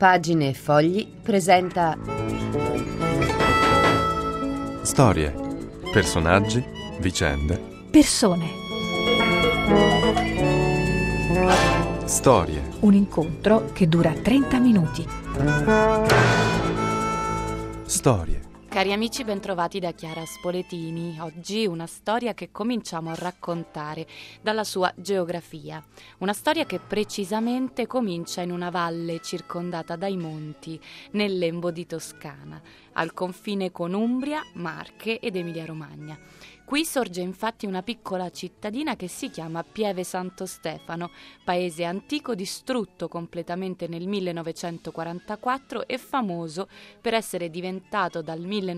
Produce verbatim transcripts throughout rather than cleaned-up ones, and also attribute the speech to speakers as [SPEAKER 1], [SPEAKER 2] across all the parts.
[SPEAKER 1] Pagine e Fogli presenta
[SPEAKER 2] storie, personaggi, vicende,
[SPEAKER 3] persone.
[SPEAKER 2] Storie.
[SPEAKER 3] Un incontro che dura trenta minuti.
[SPEAKER 2] Storie.
[SPEAKER 4] Cari amici, bentrovati da Chiara Spoletini. Oggi una storia che cominciamo a raccontare dalla sua geografia. Una storia che precisamente comincia in una valle circondata dai monti, nel lembo di Toscana, al confine con Umbria, Marche ed Emilia-Romagna. Qui sorge infatti una piccola cittadina che si chiama Pieve Santo Stefano, paese antico distrutto completamente nel millenovecentoquarantaquattro e famoso per essere diventato dal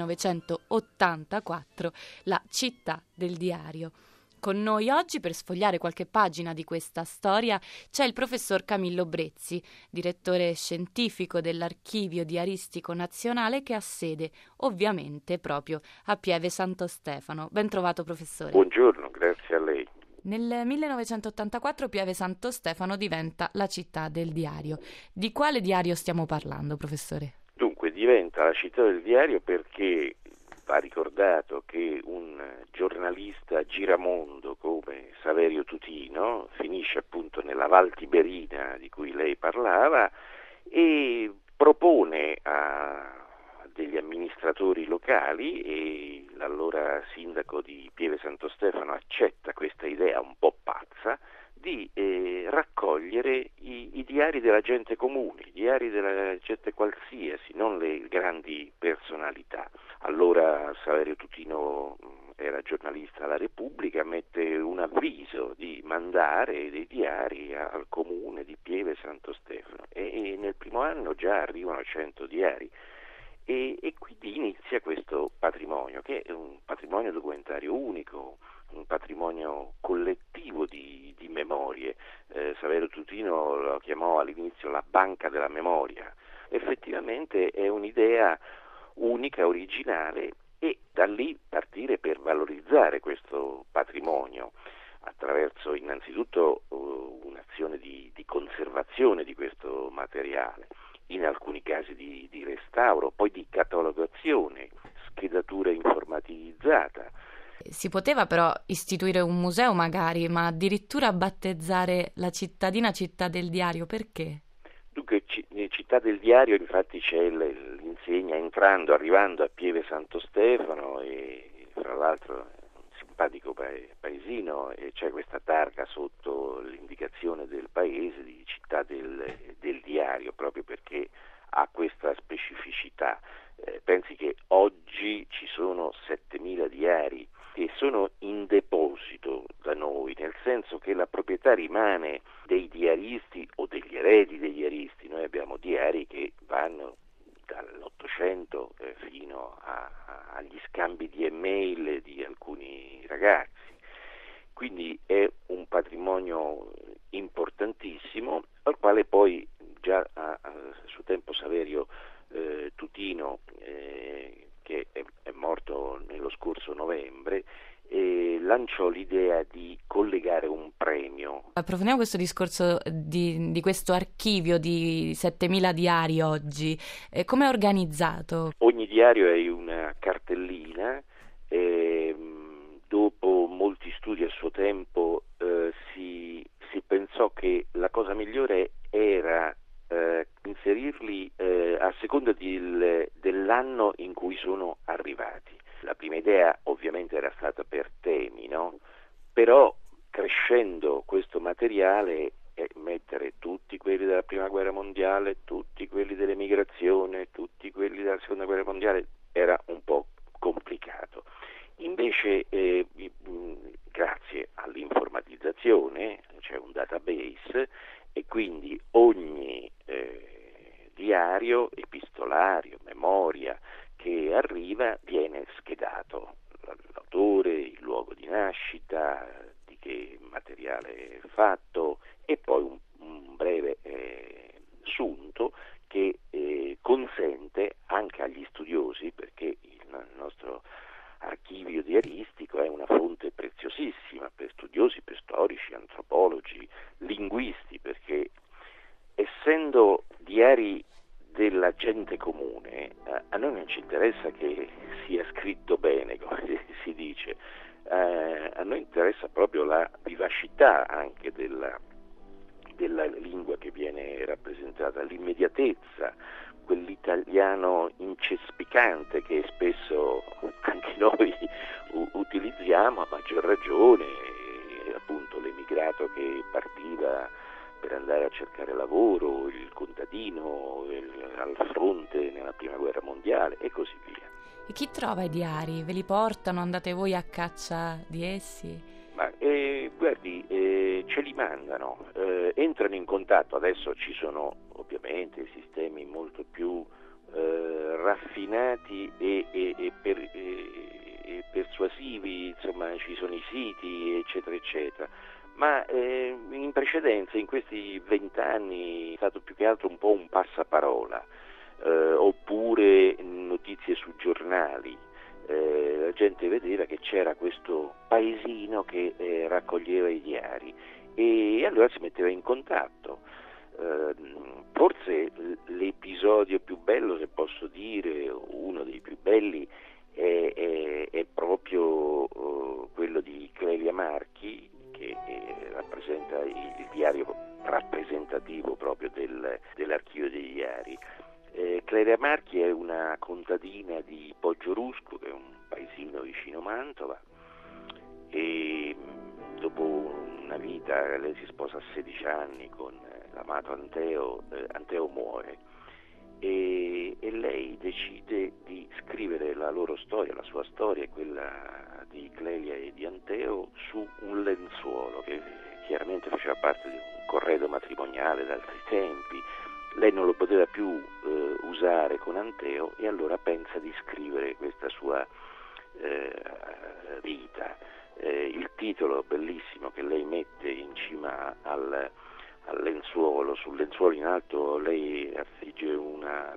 [SPEAKER 4] millenovecentottantaquattro la città del diario. Con noi oggi per sfogliare qualche pagina di questa storia c'è il professor Camillo Brezzi, direttore scientifico dell'Archivio Diaristico Nazionale che ha sede ovviamente proprio a Pieve Santo Stefano. Ben trovato professore.
[SPEAKER 5] Buongiorno, grazie a lei.
[SPEAKER 4] Nel millenovecentottantaquattro Pieve Santo Stefano diventa la città del diario. Di quale diario stiamo parlando, professore?
[SPEAKER 5] Dunque, diventa la città del diario perché va ricordato che un giornalista giramondo come Saverio Tutino finisce appunto nella Val Tiberina di cui lei parlava e propone a degli amministratori locali, e l'allora sindaco di Pieve Santo Stefano accetta questa idea un po' pazza di eh, raccogliere i, i diari della gente comune, i diari della gente qualsiasi, non le grandi personalità. Allora Saverio Tutino era giornalista alla Repubblica, mette un avviso di mandare dei diari al comune di Pieve Santo Stefano e, e nel primo anno già arrivano cento diari e, e quindi inizia questo patrimonio che è un patrimonio documentario unico, un patrimonio collettivo di, di memorie. Eh, Saverio Tutino lo chiamò all'inizio la banca della memoria. Effettivamente è un'idea unica, originale, e da lì partire per valorizzare questo patrimonio attraverso innanzitutto uh, un'azione di, di conservazione di questo materiale, in alcuni casi di, di restauro, poi di catalogazione, schedatura informativizzata.
[SPEAKER 4] Si poteva però istituire un museo magari, ma addirittura battezzare la cittadina città del diario, perché?
[SPEAKER 5] Dunque, città del diario infatti c'è l'insegna entrando, arrivando a Pieve Santo Stefano, e fra l'altro è un simpatico paesino, e c'è questa targa sotto l'indicazione del paese di città del, del diario, proprio perché ha questa specificità. Eh, pensi che oggi ci sono settemila diari che sono in deposito da noi, nel senso che la proprietà rimane dei diaristi o degli eredi dei diaristi. Noi abbiamo diari che vanno dall'Ottocento eh, fino a, a, agli scambi di email di alcuni ragazzi. Quindi è un patrimonio importantissimo, al quale poi già a, a suo tempo Saverio eh, Tutino, eh, che è, è morto nello scorso novembre, e lanciò l'idea di collegare un premio.
[SPEAKER 4] Approfondiamo questo discorso di, di questo archivio di settemila diari oggi. Eh, come è organizzato?
[SPEAKER 5] Ogni diario è una cartellina. E, dopo molti studi a suo tempo eh, si, si pensò che la cosa migliore era eh, inserirli eh, a seconda di, dell'anno in cui sono arrivati. La prima idea ovviamente era stata per temi, no? Però crescendo questo materiale, eh, mettere tutti quelli della prima guerra mondiale, tutti quelli dell'emigrazione, tutti quelli della seconda guerra mondiale era un po' complicato. Invece eh, grazie all'informatizzazione c'è un database e quindi ogni eh, diario, epistolario, memoria che arriva viene schedato, l'autore, il luogo di nascita, di che materiale è fatto, e poi un, un breve eh, sunto che eh, consente anche agli studiosi, perché il, il nostro archivio diaristico è una fonte preziosissima per studiosi, per storici, antropologi, linguisti, perché essendo diari della gente comune, a, a noi non ci interessa che sia scritto bene, come si dice, eh, a noi interessa proprio la vivacità anche della, della lingua che viene rappresentata, l'immediatezza, quell'italiano incespicante che spesso anche noi u- utilizziamo a maggior ragione, appunto l'emigrato che partiva per andare a cercare lavoro, il contadino il, al fronte nella prima guerra mondiale e così via.
[SPEAKER 4] E chi trova i diari? Ve li portano? Andate voi a caccia di essi?
[SPEAKER 5] Ma eh, guardi, eh, ce li mandano, eh, entrano in contatto, adesso ci sono ovviamente sistemi molto più eh, raffinati e, e, e, per, e, e persuasivi, insomma ci sono i siti eccetera eccetera, ma eh, in precedenza, in questi vent'anni, è stato più che altro un po' un passaparola, eh, oppure notizie su giornali. Eh, la gente vedeva che c'era questo paesino che eh, raccoglieva i diari e, e allora si metteva in contatto. Eh, forse l'episodio più bello, se posso dire, uno dei più belli, è, è, è proprio uh, quello di Clelia Marchi, che eh, rappresenta il, il diario rappresentativo proprio del, dell'archivio dei diari. Eh, Clelia Marchi è una contadina di Poggiorusko, che è un paesino vicino Mantova, e dopo una vita, lei si sposa a sedici anni con l'amato Anteo, eh, Anteo muore e, e lei decide di scrivere la loro storia, la sua storia, quella di Clelia e di Anteo, su un lenzuolo che chiaramente faceva parte di un corredo matrimoniale d'altri tempi. Lei non lo poteva più eh, usare con Anteo e allora pensa di scrivere questa sua eh, vita. Eh, il titolo bellissimo che lei mette in cima al, al lenzuolo, sul lenzuolo in alto lei affigge una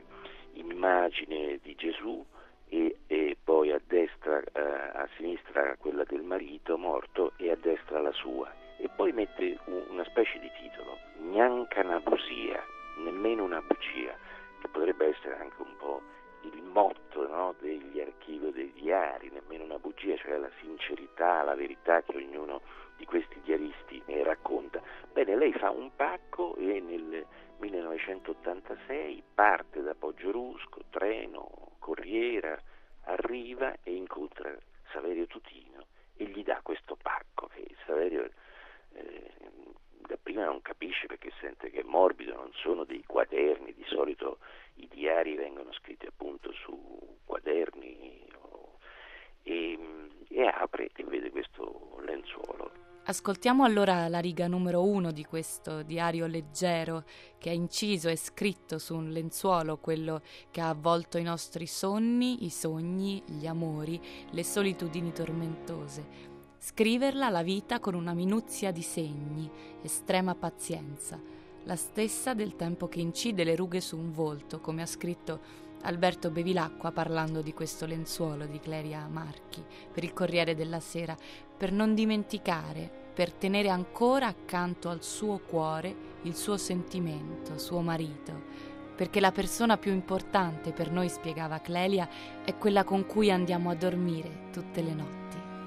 [SPEAKER 5] immagine di Gesù e, e poi a destra, eh, a sinistra quella del marito morto e a destra la sua, e poi mette un, una specie di titolo, Neanche una bugia, nemmeno una bugia, che potrebbe essere anche un po' il motto, no, degli archivi dei diari, nemmeno una bugia, cioè la sincerità, la verità che ognuno di questi diaristi ne racconta. Bene, lei fa un pacco e nel millenovecentottantasei parte da Poggiorusko, treno, corriera, arriva e incontra Saverio Tutino e gli dà questo pacco che Saverio eh, dapprima non capisce, perché sente che è morbido, non sono dei quaderni, di solito i diari vengono scritti appunto su quaderni, o, e, e apre e vede questo lenzuolo.
[SPEAKER 4] Ascoltiamo allora la riga numero uno di questo diario leggero che è inciso e scritto su un lenzuolo, quello che ha avvolto i nostri sonni, i sogni, gli amori, le solitudini tormentose. Scriverla la vita con una minuzia di segni, estrema pazienza, la stessa del tempo che incide le rughe su un volto, come ha scritto Alberto Bevilacqua parlando di questo lenzuolo di Clelia Marchi per il Corriere della Sera, per non dimenticare, per tenere ancora accanto al suo cuore il suo sentimento, suo marito, perché la persona più importante per noi, spiegava Clelia, è quella con cui andiamo a dormire tutte le notti.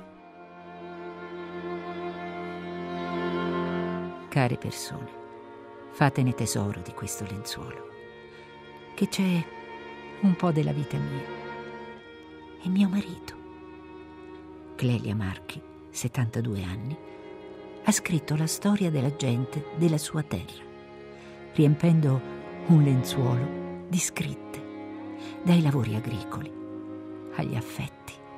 [SPEAKER 3] Care persone, fatene tesoro di questo lenzuolo, che c'è un po' della vita mia e mio marito. Clelia Marchi, settantadue anni, ha scritto la storia della gente della sua terra, riempendo un lenzuolo di scritte, dai lavori agricoli agli affetti.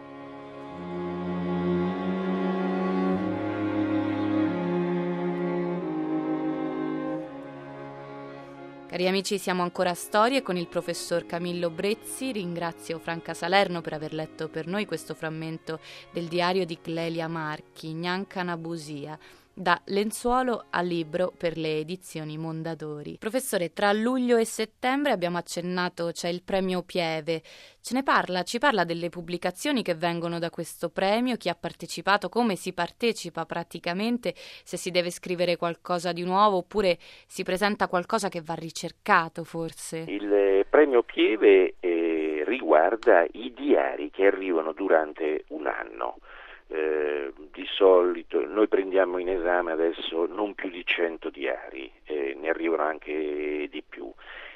[SPEAKER 4] Cari amici, siamo ancora a Storie con il professor Camillo Brezzi. Ringrazio Franca Salerno per aver letto per noi questo frammento del diario di Clelia Marchi, Neanche una bugia. da lenzuolo a libro per le edizioni Mondadori. Professore, tra luglio e settembre abbiamo accennato c'è il premio Pieve. Ce ne parla? Ci parla delle pubblicazioni che vengono da questo premio, chi ha partecipato, come si partecipa praticamente, se si deve scrivere qualcosa di nuovo oppure si presenta qualcosa che va ricercato forse?
[SPEAKER 5] Il premio Pieve eh, riguarda i diari che arrivano durante un anno. Eh, di solito noi prendiamo in esame adesso non più di cento diari, eh, ne arrivano anche di più.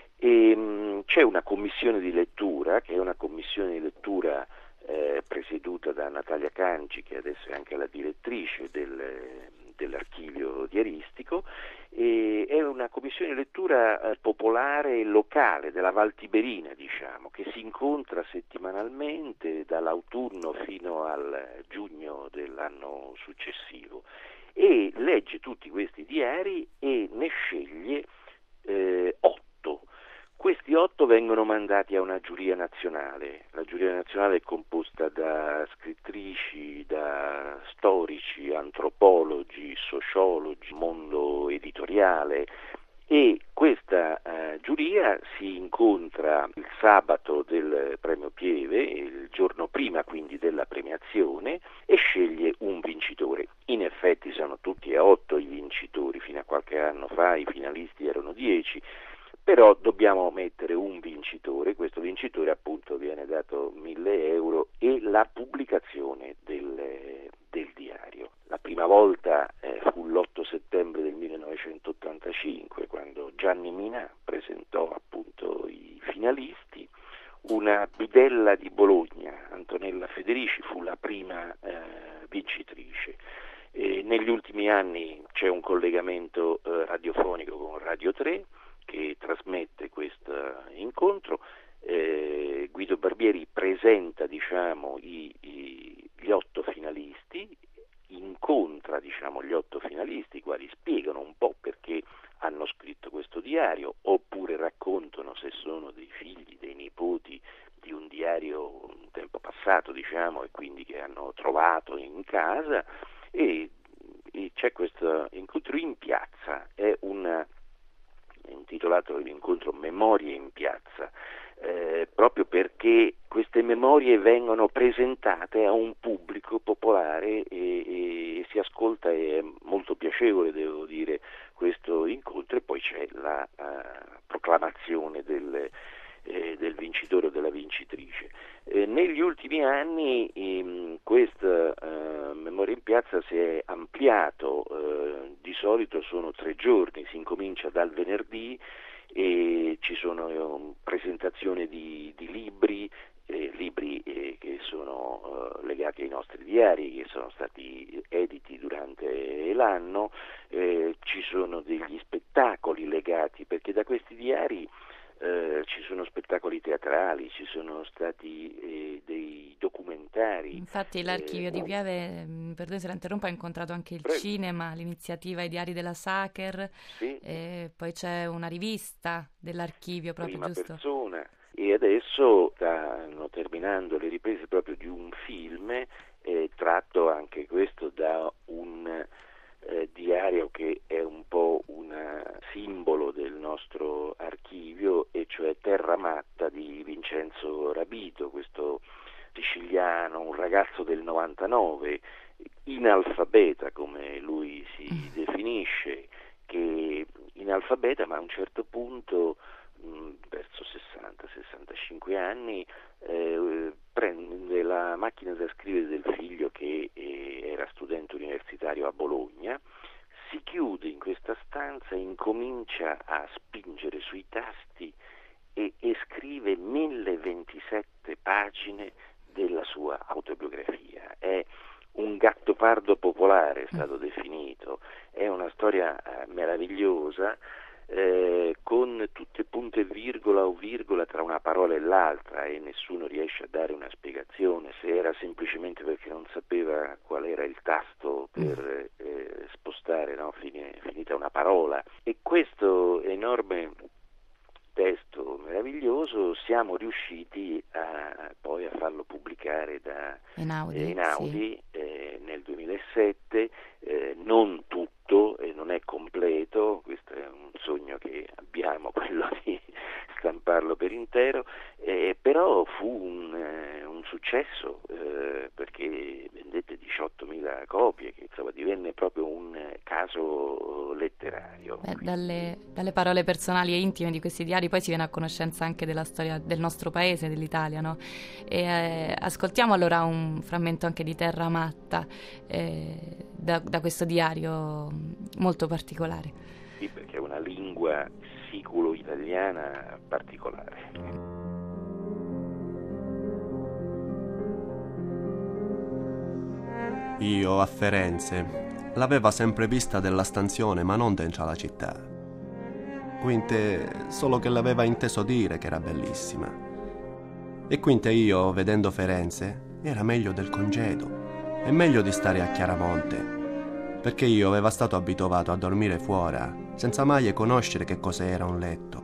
[SPEAKER 5] E, mh, c'è una commissione di lettura, che è una commissione di lettura eh, presieduta da Natalia Canci, che adesso è anche la direttrice del, dell'archivio diaristico, e è una commissione di lettura eh, popolare e locale della Val Tiberina, diciamo, che si incontra settimanalmente dall'autunno fino al giugno dell'anno successivo e legge tutti questi diari e ne sceglie eh, otto. Questi otto vengono mandati a una giuria nazionale. La giuria nazionale è composta da scrittrici, da storici, antropologi, sociologi, mondo editoriale, e questa eh, giuria si incontra il sabato del premio Pieve, il giorno prima quindi della premiazione, e sceglie un vincitore. In effetti sono tutti e otto i vincitori, fino a qualche anno fa i finalisti erano dieci, però dobbiamo mettere un vincitore. Questo vincitore appunto viene dato mille euro e la pubblicazione del, del diario. La prima volta eh, fu l'otto settembre del millenovecentottantacinque, quando Gianni Minà presentò appunto i finalisti. Una bidella di Bologna, Antonella Federici, fu la prima eh, vincitrice. E negli ultimi anni c'è un collegamento eh, radiofonico con Radio tre, che trasmette questo incontro. eh, Guido Barbieri presenta diciamo i, i, gli otto finalisti, incontra diciamo gli otto finalisti, i quali spiegano un po' perché hanno scritto questo diario, oppure raccontano se sono dei figli, dei nipoti di un diario un tempo passato, diciamo, e quindi che hanno trovato in casa, e, e c'è questo incontro in piazza. È un intitolato l'incontro Memorie in piazza, eh, proprio perché queste memorie vengono presentate a un pubblico popolare e, e, e si ascolta, è molto piacevole, devo dire, questo incontro. E poi c'è la uh, proclamazione del, eh, del vincitore o della vincitrice. Eh, negli ultimi anni ehm, questa uh, Memoria in piazza si è ampliato, eh, di solito sono tre giorni, si incomincia dal venerdì e ci sono eh, presentazioni di, di libri, eh, libri eh, che sono eh, legati ai nostri diari, che sono stati editi durante l'anno, eh, ci sono degli spettacoli legati, perché da questi diari Eh, ci sono spettacoli teatrali, ci sono stati eh, dei documentari.
[SPEAKER 4] Infatti l'archivio
[SPEAKER 5] eh,
[SPEAKER 4] di Pieve, mh, perdone se la interrompo, ha incontrato anche il
[SPEAKER 5] prego.
[SPEAKER 4] cinema, l'iniziativa I Diari della Sacher,
[SPEAKER 5] Sì.
[SPEAKER 4] e poi c'è una rivista dell'archivio proprio,
[SPEAKER 5] Prima
[SPEAKER 4] giusto?
[SPEAKER 5] persona, e adesso stanno terminando le riprese proprio di un film eh, tratto anche questo da un eh, diario che è un po' un simbolo del nostro archivio, e cioè Terra Matta di Vincenzo Rabito, questo siciliano, un ragazzo del novantanove, inalfabeta come lui si definisce, che inalfabeta, ma a un certo punto mh, verso sessanta sessantacinque anni eh, prende la macchina da scrivere del figlio che eh, era studente universitario a Bologna, si chiude in questa stanza e incomincia a spingere sui tasti e, e scrive mille ventisette pagine della sua autobiografia. È un gattopardo popolare, è stato definito. È una storia eh, meravigliosa, eh, con tutte punte e virgola o virgola tra una parola e l'altra, e nessuno riesce a dare una spiegazione, se era semplicemente perché non sapeva qual era il tasto per eh, spostare, no, fine, finita una parola. E questo enorme testo meraviglioso siamo riusciti a, poi a farlo pubblicare da
[SPEAKER 4] Einaudi,
[SPEAKER 5] eh, Einaudi
[SPEAKER 4] sì.
[SPEAKER 5] eh, nel duemilasette, eh, non tutto e non è completo, questo è un sogno che abbiamo, quello di stamparlo per intero, eh, però fu un, eh, un successo eh, perché vendette diciottomila copie, che insomma divenne proprio un caso letterario.
[SPEAKER 4] Beh, dalle, dalle parole personali e intime di questi diari poi si viene a conoscenza anche della storia del nostro paese, dell'Italia, no? E, eh, ascoltiamo allora un frammento anche di Terra Matta eh, da, da questo diario molto particolare.
[SPEAKER 5] Sì, perché è una lingua siculo-italiana particolare.
[SPEAKER 6] Io a Firenze l'aveva sempre vista della stanzione, ma non dentro la città. Quinte solo che l'aveva inteso dire che era bellissima. E quinte io, vedendo Firenze, era meglio del congedo e meglio di stare a Chiaramonte, perché io aveva stato abituato a dormire fuori senza mai conoscere che cosa era un letto.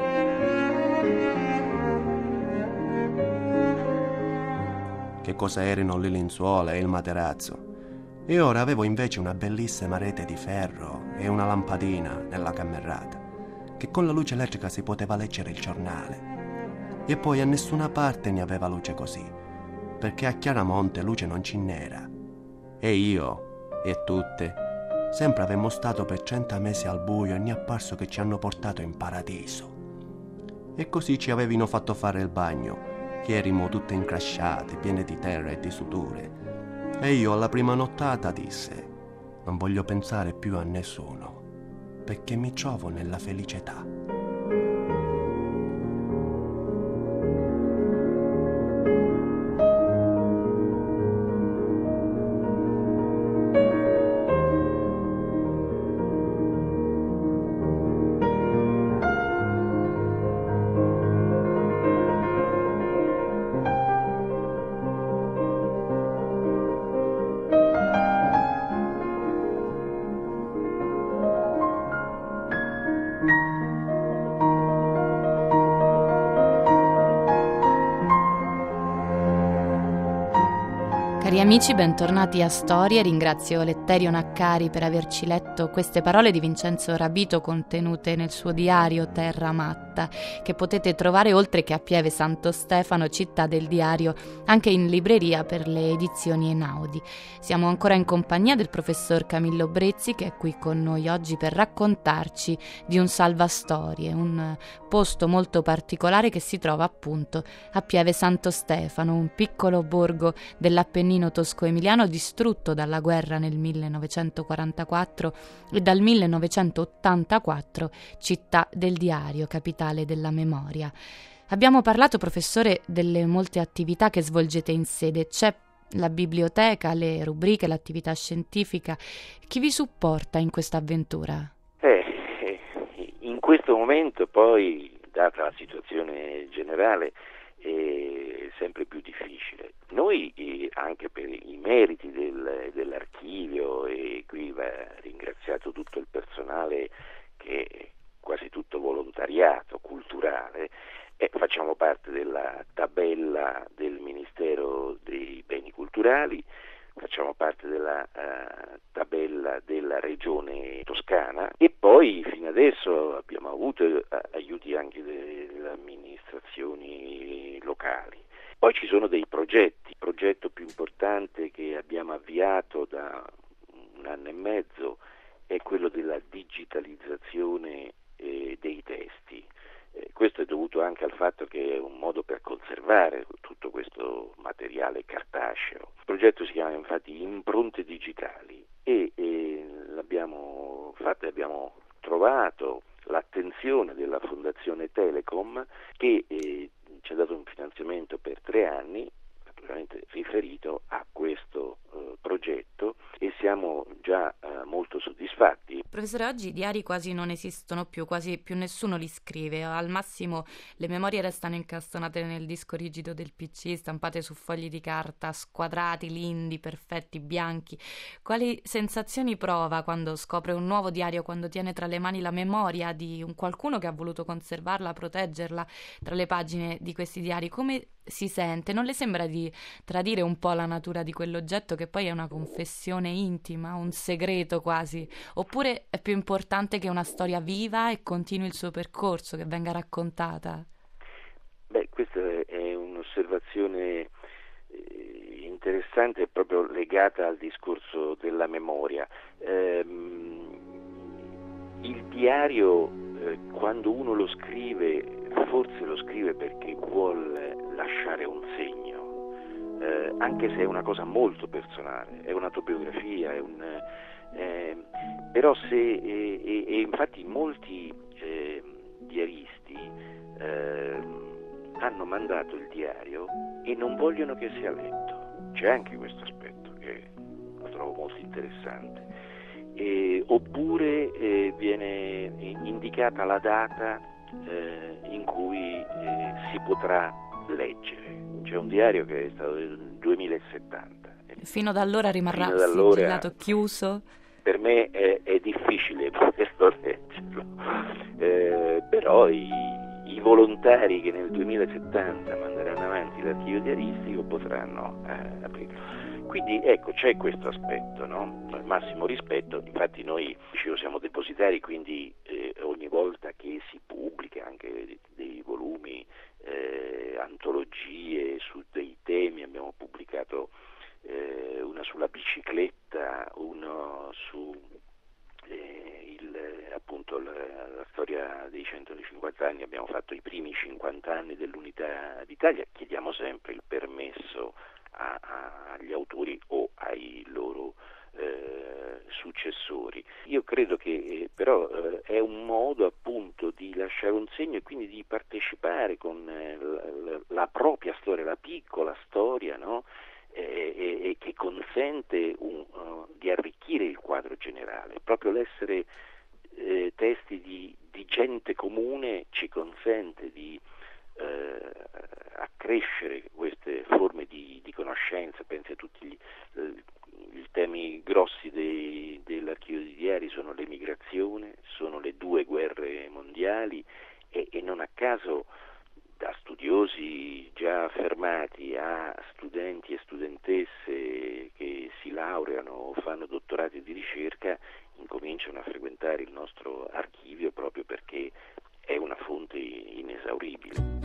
[SPEAKER 6] Che cosa erano le lenzuola e il materazzo. E ora avevo invece una bellissima rete di ferro e una lampadina nella cammerata, che con la luce elettrica si poteva leggere il giornale. E poi a nessuna parte ne aveva luce così, perché a Chiaramonte luce non ce n'era. E io, e tutte, sempre avevamo stato per cento mesi al buio e ne è apparso che ci hanno portato in paradiso. E così ci avevano fatto fare il bagno, che erimo tutte incrasciate, piene di terra e di sudore. E io alla prima nottata disse: non voglio pensare più a nessuno, perché mi trovo nella felicità.
[SPEAKER 4] Cari amici, bentornati a Storie. Ringrazio Letterio Naccari per averci letto queste parole di Vincenzo Rabito contenute nel suo diario Terra Matta, che potete trovare oltre che a Pieve Santo Stefano, città del diario, anche in libreria per le edizioni Einaudi. Siamo ancora in compagnia del professor Camillo Brezzi, che è qui con noi oggi per raccontarci di un salvastorie, un posto molto particolare che si trova appunto a Pieve Santo Stefano, un piccolo borgo dell'Appennino tosco-emiliano distrutto dalla guerra nel millenovecentoquarantaquattro e dal millenovecentottantaquattro città del diario, capitale della memoria. Abbiamo parlato, professore, delle molte attività che svolgete in sede. C'è la biblioteca, le rubriche, l'attività scientifica. Chi vi supporta in questa avventura?
[SPEAKER 5] Eh, in questo momento poi, data la situazione generale, è sempre più difficile. Noi, eh, anche per i meriti del, dell'archivio, e qui va ringraziato tutto il personale che è quasi tutto volontariato culturale, eh, facciamo parte della tabella del Ministero dei Beni Culturali, facciamo parte della uh, tabella della Regione Toscana e poi fino adesso abbiamo avuto uh, aiuti anche delle amministrazioni locali. Poi ci sono dei progetti, il progetto più importante che abbiamo avviato da un anno e mezzo è quello della digitalizzazione eh, dei testi. Eh, questo è dovuto anche al fatto che è un modo per conservare tutto questo materiale cartaceo. Il progetto si chiama infatti Impronte Digitali e eh, l'abbiamo fatto e abbiamo trovato l'attenzione della Fondazione Telecom che eh, ci ha dato un finanziamento per tre anni, naturalmente riferito a questo eh, progetto, e siamo già eh, molto soddisfatti.
[SPEAKER 4] Professore, oggi i diari quasi non esistono più, quasi più nessuno li scrive, al massimo le memorie restano incastonate nel disco rigido del P C, stampate su fogli di carta, squadrati, lindi, perfetti, bianchi. Quali sensazioni prova quando scopre un nuovo diario, quando tiene tra le mani la memoria di un qualcuno che ha voluto conservarla, proteggerla tra le pagine di questi diari? Come si sente, non le sembra di tradire un po' la natura di quell'oggetto che poi è una confessione intima, un segreto quasi? Oppure è più importante che una storia viva e continui il suo percorso, che venga raccontata?
[SPEAKER 5] Beh, questa è un'osservazione interessante, proprio legata al discorso della memoria. Ehm, il diario, eh, quando uno lo scrive, forse lo scrive perché vuole lasciare un segno, eh, anche se è una cosa molto personale, è un'autobiografia, è un, eh, però se, e, e, e infatti molti eh, diaristi eh, hanno mandato il diario e non vogliono che sia letto. C'è anche questo aspetto che lo trovo molto interessante. E, oppure eh, viene indicata la data eh, in cui eh, si potrà leggere. C'è un diario che è stato del duemilasettanta.
[SPEAKER 4] Fino ad allora rimarrà
[SPEAKER 5] Fino ad allora,
[SPEAKER 4] sigillato, chiuso?
[SPEAKER 5] Per me è, è difficile poterlo leggerlo, eh, però i, i volontari che nel duemilasettanta manderanno avanti l'archivio diaristico potranno eh, aprirlo. Quindi ecco, c'è questo aspetto, no? Massimo rispetto, infatti noi dicevo, siamo depositari, quindi eh, ogni volta che si pubblica anche dei, dei volumi, eh, antologie su dei temi, abbiamo pubblicato eh, una sulla bicicletta, uno su eh, il, appunto la, la storia dei centocinquanta anni, abbiamo fatto i primi cinquanta anni dell'Unità d'Italia, chiediamo sempre il permesso a, a, agli autori o ai loro eh, successori. Io credo che eh, però eh, è un modo appunto di lasciare un segno e quindi di partecipare con eh, la, la propria storia, la piccola storia, no? E, e, e che consente un, uh, di arricchire il quadro generale. Proprio l'essere eh, testi di, di gente comune ci consente di eh, accrescere queste forme di, di conoscenza. Pensi a tutti gli, eh, i temi grossi dei, dell'archivio di diari sono l'emigrazione, sono le due guerre mondiali e, e non a caso da studiosi già affermati a studenti e studentesse che si laureano o fanno dottorati di ricerca incominciano a frequentare il nostro archivio proprio perché è una fonte inesauribile.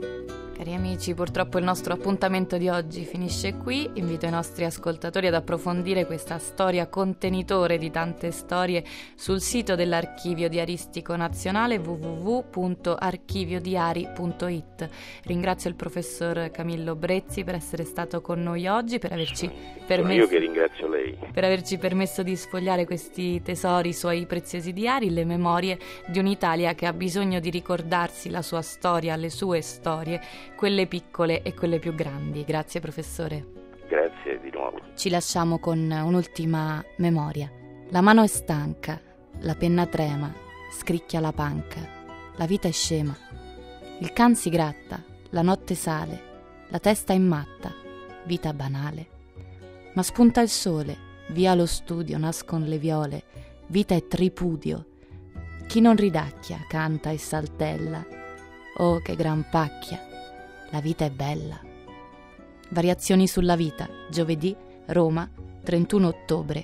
[SPEAKER 4] Cari amici, purtroppo il nostro appuntamento di oggi finisce qui. Invito i nostri ascoltatori ad approfondire questa storia contenitore di tante storie sul sito dell'Archivio Diaristico Nazionale w w w punto archiviodiari punto i t. Ringrazio il professor Camillo Brezzi per essere stato con noi oggi, per averci permesso,
[SPEAKER 5] io che ringrazio lei,
[SPEAKER 4] per averci permesso di sfogliare questi tesori, i suoi preziosi diari, le memorie di un'Italia che ha bisogno di ricordarsi la sua storia, le sue storie, quelle piccole e quelle più grandi. Grazie professore.
[SPEAKER 5] Grazie di nuovo.
[SPEAKER 4] Ci lasciamo con un'ultima memoria. La mano è stanca, la penna trema, scricchia la panca, la vita è scema. Il can si gratta, la notte sale, la testa è matta, vita banale. Ma spunta il sole, via lo studio, nascon le viole, vita è tripudio. Chi non ridacchia, canta e saltella, oh che gran pacchia. La vita è bella. Variazioni sulla vita, giovedì, Roma, trentuno ottobre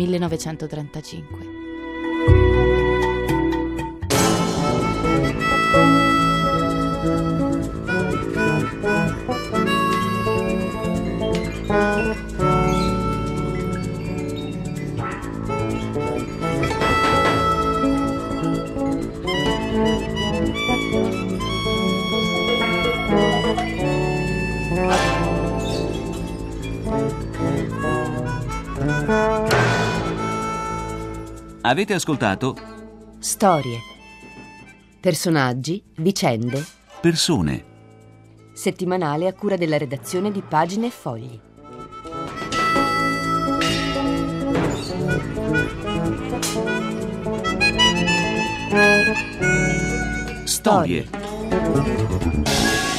[SPEAKER 4] millenovecentotrentacinque.
[SPEAKER 7] Avete ascoltato
[SPEAKER 1] Storie, personaggi, vicende,
[SPEAKER 7] Persone,
[SPEAKER 1] settimanale a cura della redazione di Pagine e Fogli.
[SPEAKER 7] Storie.